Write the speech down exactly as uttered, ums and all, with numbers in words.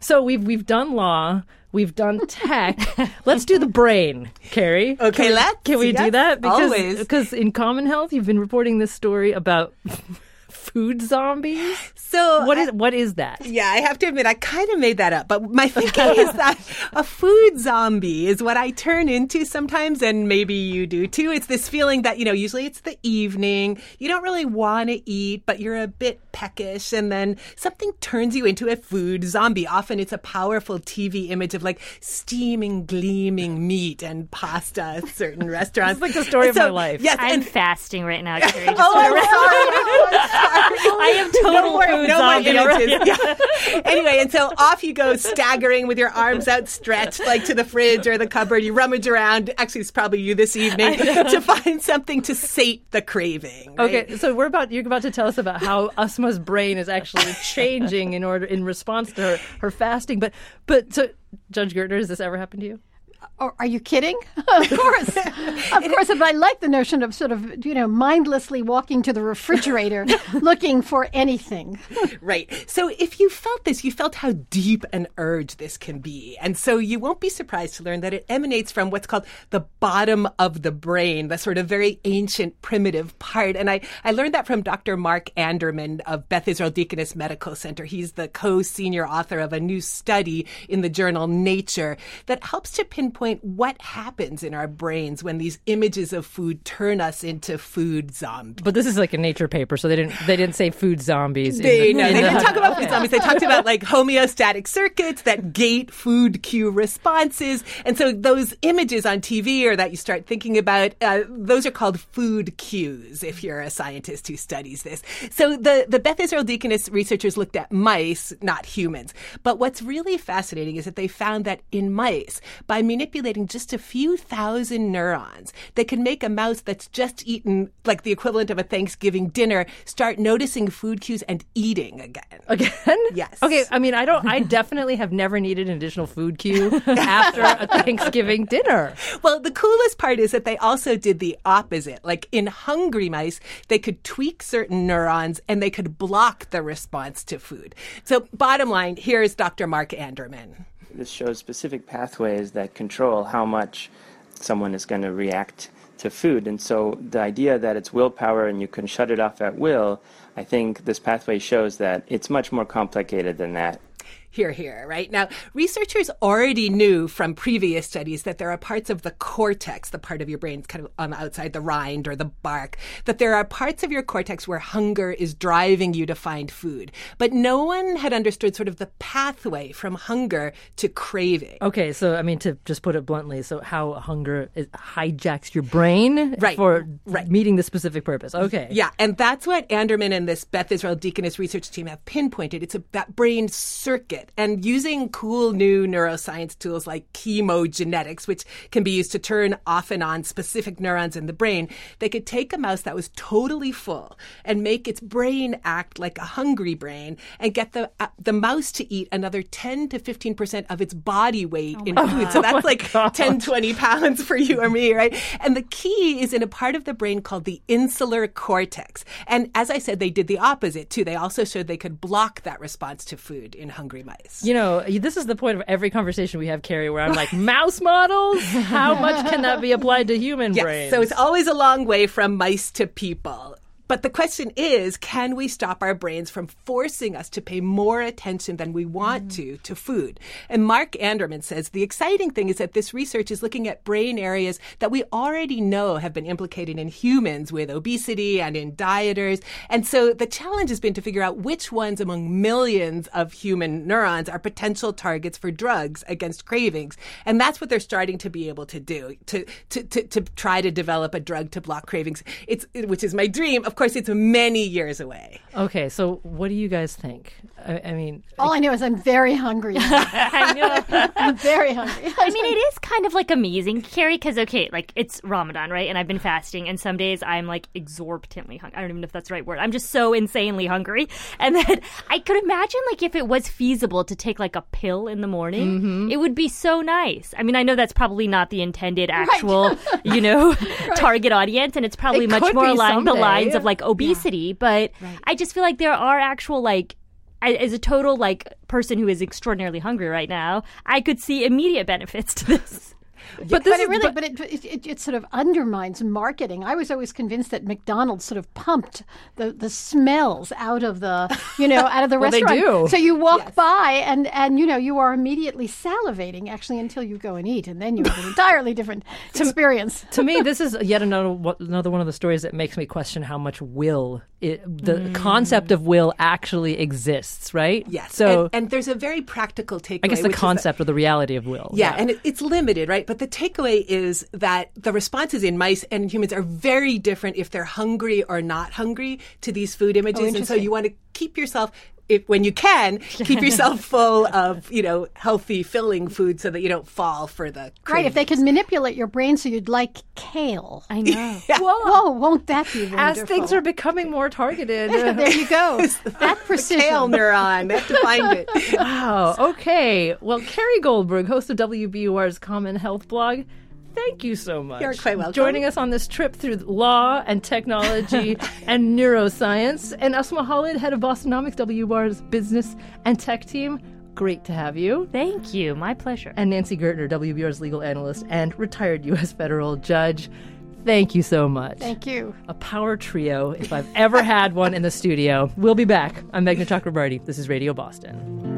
So we've we've done law. We've done tech. Let's do the brain, Carrie. Okay, can, let's. Can we yes, do that? Because, always. Because in Common Health, you've been reporting this story about food zombies. So what I, is what is that? Yeah, I have to admit, I kind of made that up. But my thinking is that a food zombie is what I turn into sometimes, and maybe you do too. It's this feeling that, you know, usually it's the evening. You don't really want to eat, but you're a bit peckish, and then something turns you into a food zombie. Often it's a powerful T V image of like steaming, gleaming meat and pasta at certain restaurants. It's like the story and of so, my life. Yes, I'm and fasting right now, Carrie. Just oh, for I'm the sorry. record. I am total no more, food no more zombie. images. Yeah. Anyway, and so off you go, staggering with your arms outstretched, like to the fridge or the cupboard. You rummage around. Actually, it's probably you this evening to find something to sate the craving. Right? Okay, so we're about you're about to tell us about how Asma's brain is actually changing in order in response to her, her fasting. But but so Judge Gertner, has this ever happened to you? Oh, are you kidding? Of course. Of course, but I like the notion of sort of, you know, mindlessly walking to the refrigerator looking for anything. Right. So if you felt this, you felt how deep an urge this can be. And so you won't be surprised to learn that it emanates from what's called the bottom of the brain, the sort of very ancient, primitive part. And I, I learned that from Doctor Mark Anderman of Beth Israel Deaconess Medical Center. He's the co-senior author of a new study in the journal Nature that helps to pinpoint what happens in our brains when these images of food turn us into food zombies. But this is like a Nature paper, so they didn't they didn't say food zombies. They, in the, no, in they the, didn't talk about food zombies. They talked about like homeostatic circuits that gate food cue responses. And so those images on T V or that you start thinking about, uh, those are called food cues if you're a scientist who studies this. So the, the Beth Israel Deaconess researchers looked at mice, not humans. But what's really fascinating is that they found that in mice, by manipulating just a few thousand neurons, they can make a mouse that's just eaten like the equivalent of a Thanksgiving dinner start noticing food cues and eating again. Again? Yes. Okay, I mean, I don't. I definitely have never needed an additional food cue after a Thanksgiving dinner. Well, the coolest part is that they also did the opposite. Like in hungry mice, they could tweak certain neurons and they could block the response to food. So bottom line, here is Doctor Mark Anderman. This shows specific pathways that control how much someone is going to react to food. And so the idea that it's willpower and you can shut it off at will, I think this pathway shows that it's much more complicated than that. Here, here, right? Now, researchers already knew from previous studies that there are parts of the cortex, the part of your brain kind of on the outside, the rind or the bark, that there are parts of your cortex where hunger is driving you to find food. But no one had understood sort of the pathway from hunger to craving. Okay, so I mean, to just put it bluntly, so how hunger is, hijacks your brain right. for right. meeting the specific purpose. Okay. Yeah, and that's what Anderman and this Beth Israel Deaconess research team have pinpointed. It's a, that brain circuit. And using cool new neuroscience tools like chemogenetics, which can be used to turn off and on specific neurons in the brain, they could take a mouse that was totally full and make its brain act like a hungry brain and get the uh, the mouse to eat another ten to fifteen percent of its body weight oh in food. God. So that's like ten, twenty pounds for you or me, right? And the key is in a part of the brain called the insular cortex. And as I said, they did the opposite too. They also showed they could block that response to food in hungry mice. You know, this is the point of every conversation we have, Carrie, where I'm like, mouse models? How much can that be applied to human yes, brains? So it's always a long way from mice to people. But the question is, can we stop our brains from forcing us to pay more attention than we want mm. to to food? And Mark Anderman says the exciting thing is that this research is looking at brain areas that we already know have been implicated in humans with obesity and in dieters. And so the challenge has been to figure out which ones among millions of human neurons are potential targets for drugs against cravings. And that's what they're starting to be able to do, to to to, to try to develop a drug to block cravings. It's which is my dream. Of course, it's many years away. Okay, so what do you guys think? I, I mean... All I know is I'm very hungry. I know. I'm very hungry. I mean, it is kind of like amazing, Carrie, because, okay, like, it's Ramadan, right? And I've been fasting, and some days I'm, like, exorbitantly hungry. I don't even know if that's the right word. I'm just so insanely hungry. And then I could imagine, like, if it was feasible to take, like, a pill in the morning, mm-hmm. it would be so nice. I mean, I know that's probably not the intended actual, right. you know, right. target audience, and it's probably it much more along someday. the lines of, like, obesity. Yeah. But right. I just feel like there are actual, like, I, as a total like person who is extraordinarily hungry right now, I could see immediate benefits to this. But, but it really, but, but it, it, it it sort of undermines marketing. I was always convinced that McDonald's sort of pumped the, the smells out of the, you know, out of the Well, they restaurant. do. So you walk Yes. by and, and, you know, you are immediately salivating, actually, until you go and eat. And then you have an entirely different experience. To me, this is yet another one- another one of the stories that makes me question how much will it, the Mm. concept of will actually exists, right? Yes. So and, and there's a very practical takeaway. I guess the which is that- concept or the reality of will. Yeah, and it, it's limited, right? But the takeaway is that the responses in mice and humans are very different if they're hungry or not hungry to these food images. and so interesting. you want to keep yourself, if, when you can, keep yourself full of, you know, healthy, filling food so that you don't fall for the Right, if they cravings. could manipulate your brain so you'd like kale. I know. Whoa, won't that be wonderful? As things are becoming more targeted. uh, there you go. That The precision. kale neuron, they have to find it. Wow. Okay. Well, Carrie Goldberg, host of W B U R's Common Health blog, thank you so much. You're quite welcome. Joining us on this trip through law and technology and neuroscience. And Asma Khalid, head of Bostonomics, W B U R's business and tech team. Great to have you. Thank you. My pleasure. And Nancy Gertner, W B U R's legal analyst and retired U S federal judge. Thank you so much. Thank you. A power trio, if I've ever had one in the studio. We'll be back. I'm Meghna Chakrabarty. This is Radio Boston.